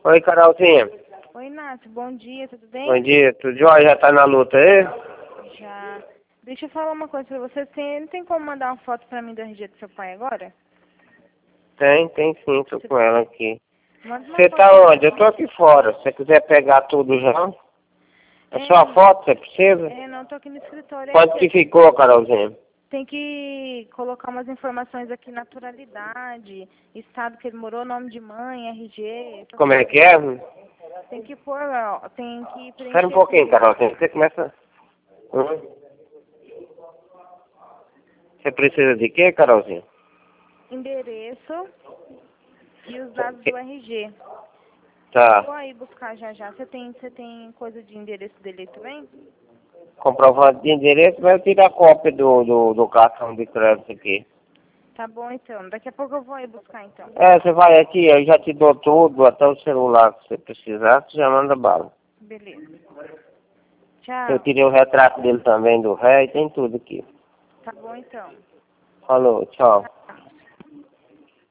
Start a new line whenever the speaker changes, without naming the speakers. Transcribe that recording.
Oi, Carolzinha.
Oi, Inácio, bom dia, tudo bem?
Bom dia, tudo jóia? Já tá na luta aí?
Já. Deixa eu falar uma coisa pra você. Não tem como mandar uma foto pra mim do RG do seu pai agora?
Tem sim, tô com ela aqui.
Manda uma
Você
foto.
tá onde? Eu tô aqui fora. Se você quiser pegar tudo já. É só a foto, você precisa?
Não, tô aqui no escritório.
Quanto que ficou, Carolzinha?
Tem que colocar umas informações aqui, naturalidade, estado que ele morou, nome de mãe, RG.
Como é que é?
Tem que pôr, ó, tem que preencher.
Espera um pouquinho, Carolzinha. Você começa... Você precisa de quê, Carolzinha?
Endereço e os dados do RG.
Tá.
Vou aí buscar já. Você tem coisa de endereço dele também?
Comprovante de endereço, vai tirar cópia do cartão de crédito aqui.
Tá bom, então. Daqui a pouco eu vou aí buscar, então.
Você vai aqui, eu já te dou tudo, até o celular que você precisar, você já manda bala.
Beleza.
Eu
Tchau.
tirei o retrato dele também, do rei, tem tudo aqui.
Tá bom, então.
Falou, tchau.